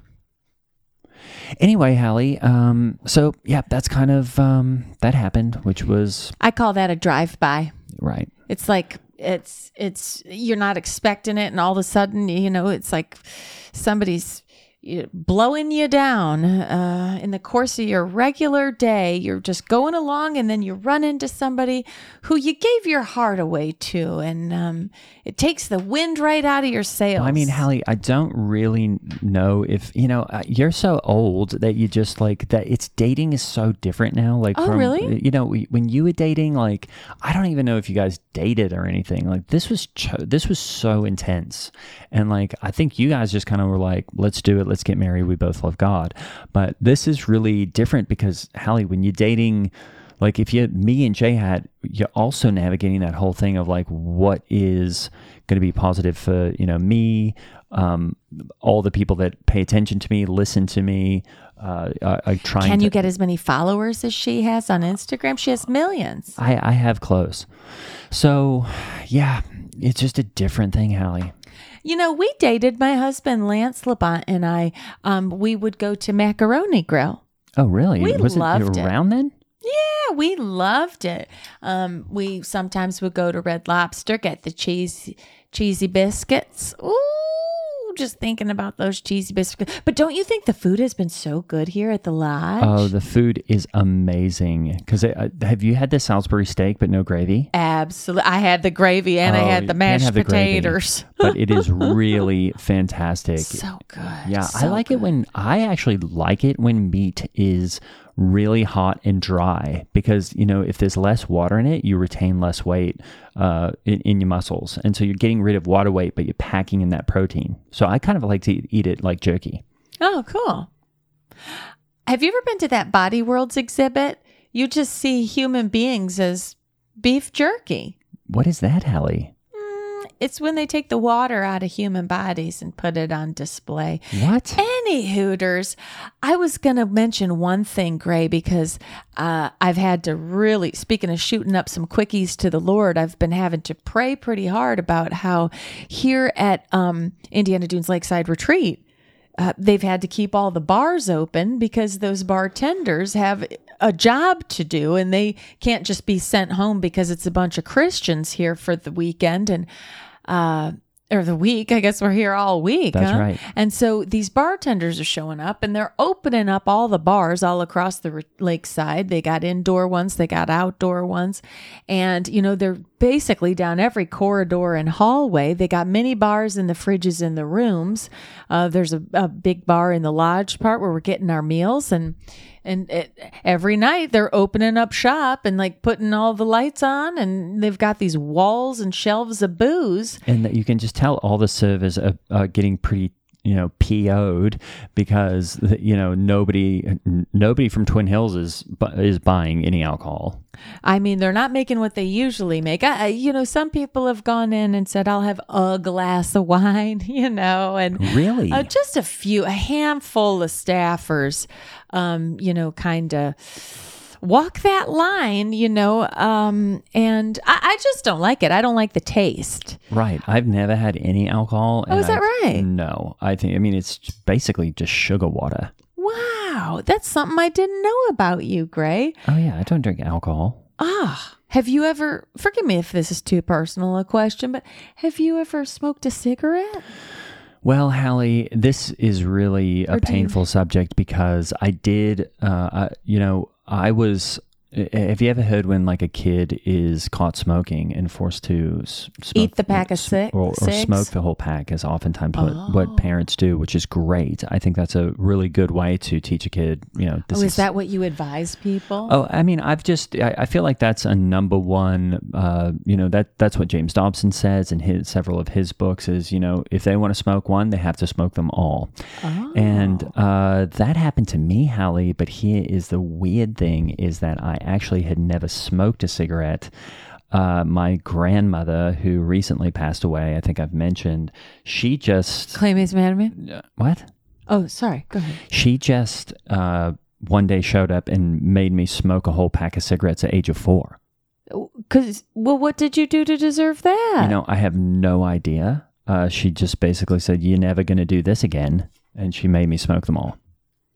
[SPEAKER 1] Anyway, Hallie, um, so, yeah, that's kind of, um, that happened, which was...
[SPEAKER 9] I call that a drive-by.
[SPEAKER 1] Right.
[SPEAKER 9] It's like, it's, it's, you're not expecting it, and all of a sudden, you know, it's like somebody's you know, blowing you down uh, in the course of your regular day. You're just going along, and then you run into somebody who you gave your heart away to, and um, it takes the wind right out of your sails.
[SPEAKER 1] Well, I mean, Hallie, I don't really know if, you know, uh, you're so old that you just like that it's dating is so different now. Like,
[SPEAKER 9] Oh,
[SPEAKER 1] from,
[SPEAKER 9] really?
[SPEAKER 1] You know, we- when you were dating, like, I don't even know if you guys dated or anything. Like, this was, cho- this was so intense. And like, I think you guys just kind of were like, let's do it. Let's get married. We both love God. But this is really different because, Hallie, when you're dating, like if you, me and Jay had, you're also navigating that whole thing of like, what is going to be positive for, you know, me, um, all the people that pay attention to me, listen to me, uh, I, I try.
[SPEAKER 9] Can
[SPEAKER 1] to,
[SPEAKER 9] you get as many followers as she has on Instagram? She has millions.
[SPEAKER 1] I, I have close. So yeah, it's just a different thing, Hallie.
[SPEAKER 9] You know, we dated my husband, Lance Labont, and I, um, we would go to Macaroni Grill.
[SPEAKER 1] Oh, really?
[SPEAKER 9] We
[SPEAKER 1] Was
[SPEAKER 9] loved
[SPEAKER 1] it
[SPEAKER 9] it.
[SPEAKER 1] around then?
[SPEAKER 9] Yeah, we loved it. Um, we sometimes would go to Red Lobster, get the cheese, cheesy biscuits. Ooh, just thinking about those cheesy biscuits. But don't you think the food has been so good here at the lodge?
[SPEAKER 1] Oh, the food is amazing. Because uh, have you had the Salisbury steak but no gravy?
[SPEAKER 9] Absolutely. I had the gravy and I
[SPEAKER 1] Oh,
[SPEAKER 9] had the
[SPEAKER 1] you can't
[SPEAKER 9] mashed
[SPEAKER 1] have the gravy,
[SPEAKER 9] potatoes.
[SPEAKER 1] but it is really fantastic.
[SPEAKER 9] So good.
[SPEAKER 1] Yeah, I
[SPEAKER 9] so
[SPEAKER 1] like
[SPEAKER 9] good.
[SPEAKER 1] it when I actually like it when meat is really hot and dry because, you know, if there's less water in it, you retain less weight uh, in, in your muscles. And so you're getting rid of water weight, but you're packing in that protein. So I kind of like to eat it like jerky.
[SPEAKER 9] Oh, cool. Have you ever been to that Body Worlds exhibit? You just see human beings as beef jerky.
[SPEAKER 1] What is that, Hallie?
[SPEAKER 9] It's when they take the water out of human bodies and put it on display.
[SPEAKER 1] What?
[SPEAKER 9] Any Hooters. I was going to mention one thing, Gray, because uh, I've had to really, speaking of shooting up some quickies to the Lord, I've been having to pray pretty hard about how here at um, Indiana Dunes Lakeside Retreat, uh, they've had to keep all the bars open because those bartenders have a job to do and they can't just be sent home because it's a bunch of Christians here for the weekend and uh or the week. I guess we're here all week.
[SPEAKER 1] That's
[SPEAKER 9] huh?
[SPEAKER 1] right.
[SPEAKER 9] And so these bartenders are showing up and they're opening up all the bars all across the re- lakeside. They got indoor ones, they got outdoor ones. And, you know, they're basically down every corridor and hallway. They got mini bars in the fridges in the rooms. Uh, there's a, a big bar in the lodge part where we're getting our meals. And And it, every night they're opening up shop and like putting all the lights on and they've got these walls and shelves of booze.
[SPEAKER 1] And that you can just tell all the servers are, are getting pretty, you know, P O'd because, you know, nobody nobody from Twin Hills is bu- is buying any alcohol.
[SPEAKER 9] I mean, they're not making what they usually make. I, I- you know, some people have gone in and said, I'll have a glass of wine, you know, and
[SPEAKER 1] Really?
[SPEAKER 9] uh, just a few, a handful of staffers, um, you know, kind of walk that line, you know, um, and I, I just don't like it. I don't like the taste.
[SPEAKER 1] Right. I've never had any alcohol.
[SPEAKER 9] Oh, is that
[SPEAKER 1] I've-
[SPEAKER 9] right?
[SPEAKER 1] No. I think, I mean, it's basically just sugar water.
[SPEAKER 9] Wow, that's something I didn't know about you, Gray.
[SPEAKER 1] Oh, yeah. I don't drink alcohol.
[SPEAKER 9] Ah, have you ever, forgive me if this is too personal a question, but have you ever smoked a cigarette?
[SPEAKER 1] Well, Hallie, this is really a
[SPEAKER 9] Or do you-
[SPEAKER 1] painful subject because I did, uh, I, you know, I was Have you ever heard when like a kid is caught smoking and forced to s- smoke,
[SPEAKER 9] Eat the pack of
[SPEAKER 1] sm-
[SPEAKER 9] ci-
[SPEAKER 1] or, or
[SPEAKER 9] cigs?
[SPEAKER 1] smoke the whole pack is oftentimes what,
[SPEAKER 9] Oh.
[SPEAKER 1] what parents do, which is great. I think that's a really good way to teach a kid, you know, this
[SPEAKER 9] Oh, is that what you advise people?
[SPEAKER 1] Oh, I mean, I've just, I, I feel like that's a number one, uh, you know, that that's what James Dobson says in his several of his books is, you know, if they want to smoke one, they have to smoke them all.
[SPEAKER 9] Oh.
[SPEAKER 1] And uh, that happened to me, Hallie, but here is the weird thing is that I actually had never smoked a cigarette. Uh, my grandmother, who recently passed away, I think I've mentioned, she just...
[SPEAKER 9] Clay Mason Bannerman?
[SPEAKER 1] Uh, what?
[SPEAKER 9] Oh, sorry. Go ahead.
[SPEAKER 1] She just uh, one day showed up and made me smoke a whole pack of cigarettes at the age of four.
[SPEAKER 9] Because, well, what did you do to deserve that?
[SPEAKER 1] You know, I have no idea. Uh, she just basically said, "You're never going to do this again." And she made me smoke them all.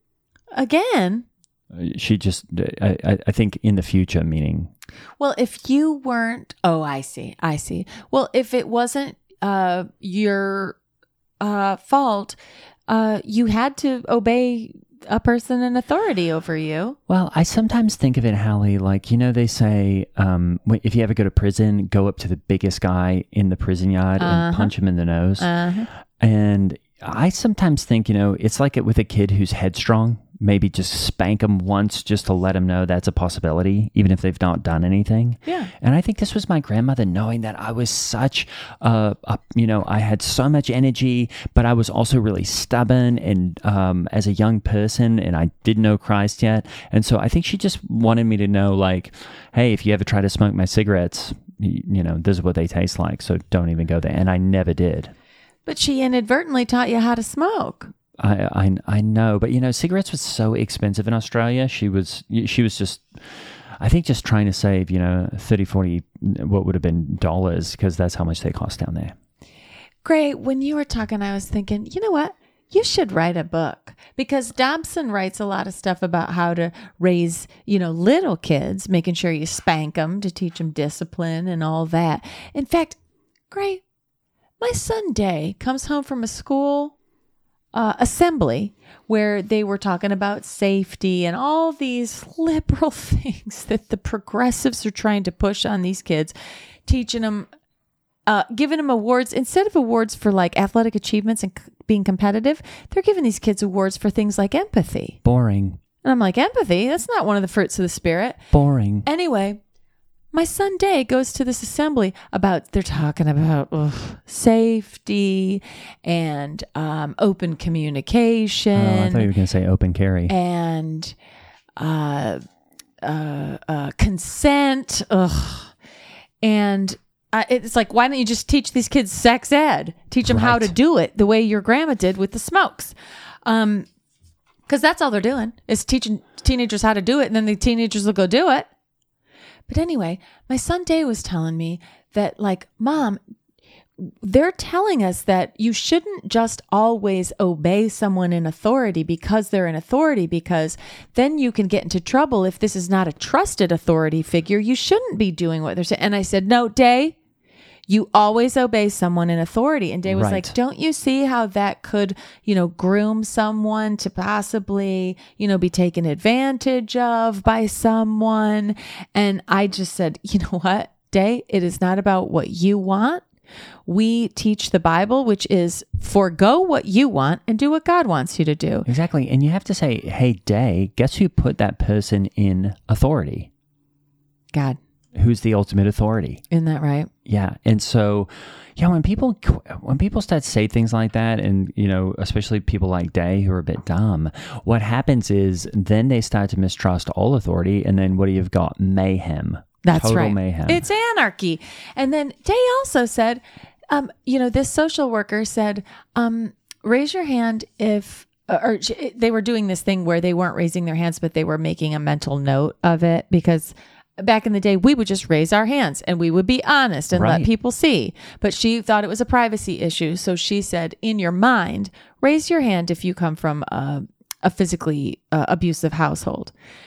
[SPEAKER 9] Again?
[SPEAKER 1] She just, I, I I think in the future, meaning.
[SPEAKER 9] Well, if you weren't, oh, I see, I see. Well, if it wasn't uh, your uh, fault, uh, you had to obey a person in authority over you.
[SPEAKER 1] Well, I sometimes think of it, Hallie, like, you know, they say um, wh- if you ever go to prison, go up to the biggest guy in the prison yard
[SPEAKER 9] Uh-huh.
[SPEAKER 1] and punch him in the nose.
[SPEAKER 9] Uh-huh.
[SPEAKER 1] And I sometimes think, you know, it's like it with a kid who's headstrong. Maybe just spank them once just to let them know that's a possibility, even if they've not done anything.
[SPEAKER 9] Yeah.
[SPEAKER 1] And I think this was my grandmother knowing that I was such, uh, a, you know, I had so much energy, but I was also really stubborn and um, as a young person, and I didn't know Christ yet. And so I think she just wanted me to know, like, hey, if you ever try to smoke my cigarettes, you, you know, this is what they taste like. So don't even go there. And I never did.
[SPEAKER 9] But she inadvertently taught you how to smoke.
[SPEAKER 1] I, I I know, but you know, cigarettes was so expensive in Australia. She was she was just, I think, just trying to save, you know, thirty, forty, what would have been dollars, because that's how much they cost down there.
[SPEAKER 9] Great. When you were talking, I was thinking, you know what? You should write a book, because Dobson writes a lot of stuff about how to raise, you know, little kids, making sure you spank them to teach them discipline and all that. In fact, Gray, my son Day comes home from a school Uh, assembly where they were talking about safety and all these liberal things that the progressives are trying to push on these kids, teaching them, uh, giving them awards instead of awards for like athletic achievements and c- being competitive. They're giving these kids awards for things like empathy.
[SPEAKER 1] Boring.
[SPEAKER 9] And I'm like, empathy? That's not one of the fruits of the spirit.
[SPEAKER 1] Boring.
[SPEAKER 9] Anyway, my son Day goes to this assembly about, they're talking about ugh, safety and um, open communication.
[SPEAKER 1] Oh, I thought you were going to say open carry.
[SPEAKER 9] And uh, uh, uh, consent. Ugh. And uh, it's like, why don't you just teach these kids sex ed? Teach them how
[SPEAKER 1] Right.
[SPEAKER 9] to do it the way your grandma did with the smokes. Um, because that's all they're doing is teaching teenagers how to do it, and then the teenagers will go do it. But anyway, my son Day was telling me that, like, Mom, they're telling us that you shouldn't just always obey someone in authority because they're in authority, because then you can get into trouble if this is not a trusted authority figure. You shouldn't be doing what they're saying. And I said, no, Day, you always obey someone in authority. And Day was
[SPEAKER 1] Right.
[SPEAKER 9] like, don't you see how that could, you know, groom someone to possibly, you know, be taken advantage of by someone? And I just said, you know what, Day, it is not about what you want. We teach the Bible, which is forego what you want and do what God wants you to do.
[SPEAKER 1] Exactly. And you have to say, hey, Day, guess who put that person in authority?
[SPEAKER 9] God.
[SPEAKER 1] Who's the ultimate authority?
[SPEAKER 9] Isn't that right?
[SPEAKER 1] Yeah. And so, yeah, when people when people start to say things like that, and, you know, especially people like Day who are a bit dumb, what happens is then they start to mistrust all authority. And then what do you've got? Mayhem.
[SPEAKER 9] That's
[SPEAKER 1] Total
[SPEAKER 9] right.
[SPEAKER 1] mayhem.
[SPEAKER 9] It's anarchy. And then Day also said, um, you know, this social worker said, um, raise your hand if, or they were doing this thing where they weren't raising their hands, but they were making a mental note of it, because back in the day, we would just raise our hands and we would be honest and
[SPEAKER 1] Right.
[SPEAKER 9] let people see. But she thought it was a privacy issue. So she said, in your mind, raise your hand if you come from a, a physically uh, abusive household.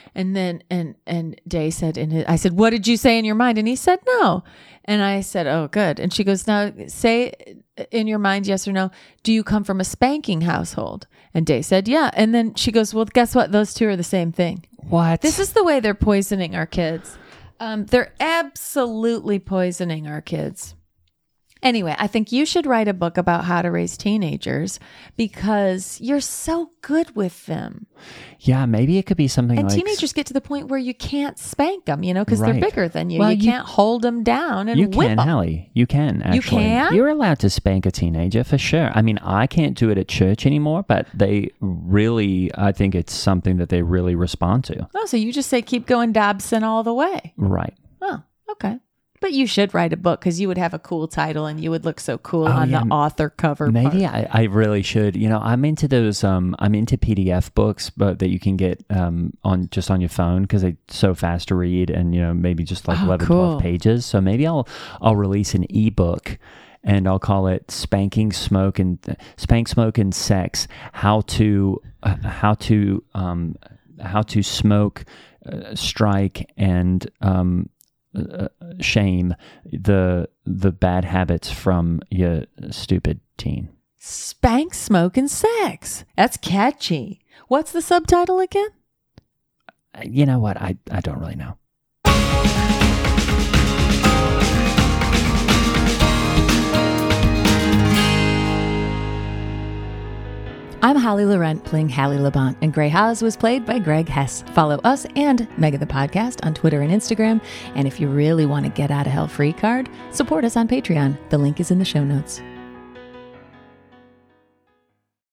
[SPEAKER 9] And then, and, and Day said, in his, I said, what did you say in your mind? And he said, no. And I said, oh, good. And she goes, now say in your mind, yes or no. Do you come from a spanking household? And Day said, yeah. And then she goes, well, guess what? Those two are the same thing.
[SPEAKER 1] What?
[SPEAKER 9] This is the way they're poisoning our kids. Um, they're absolutely poisoning our kids. Anyway, I think you should write a book about how to raise teenagers because you're so good with them.
[SPEAKER 1] Yeah, maybe it could be something
[SPEAKER 9] and
[SPEAKER 1] like...
[SPEAKER 9] And teenagers get to the point where you can't spank them, you know, because
[SPEAKER 1] right.
[SPEAKER 9] they're bigger than you.
[SPEAKER 1] Well,
[SPEAKER 9] you,
[SPEAKER 1] you
[SPEAKER 9] can't hold them down and
[SPEAKER 1] You
[SPEAKER 9] whip
[SPEAKER 1] can,
[SPEAKER 9] them.
[SPEAKER 1] Hallie. You can, actually.
[SPEAKER 9] You can?
[SPEAKER 1] You're allowed to spank a teenager, for sure. I mean, I can't do it at church anymore, but they really... I think it's something that they really respond to.
[SPEAKER 9] Oh, so you just say, keep going Dobson all the way.
[SPEAKER 1] Right.
[SPEAKER 9] Oh, okay. But you should write a book because you would have a cool title and you would look so cool
[SPEAKER 1] oh,
[SPEAKER 9] on
[SPEAKER 1] yeah.
[SPEAKER 9] the author cover.
[SPEAKER 1] Maybe
[SPEAKER 9] part.
[SPEAKER 1] I, I really should. You know, I'm into those. Um, I'm into P D F books, but that you can get um on just on your phone because they're so fast to read, and you know maybe just like
[SPEAKER 9] oh,
[SPEAKER 1] eleven,
[SPEAKER 9] cool.
[SPEAKER 1] twelve pages. So maybe I'll I'll release an ebook, and I'll call it "Spanking, Smoke, and Spank, Smoke, and Sex: How to uh, How to um How to Smoke, uh, Strike, and um." Uh, shame the the bad habits from your stupid teen.
[SPEAKER 9] Spank, Smoke, and Sex. That's catchy. What's the subtitle again?
[SPEAKER 1] You know what? I, I don't really know.
[SPEAKER 7] I'm Holly Laurent playing Hallie Labont, and Grey Haas was played by Greg Hess. Follow us and Mega the Podcast on Twitter and Instagram. And if you really want to get out of hell free card, support us on Patreon. The link is in the show notes.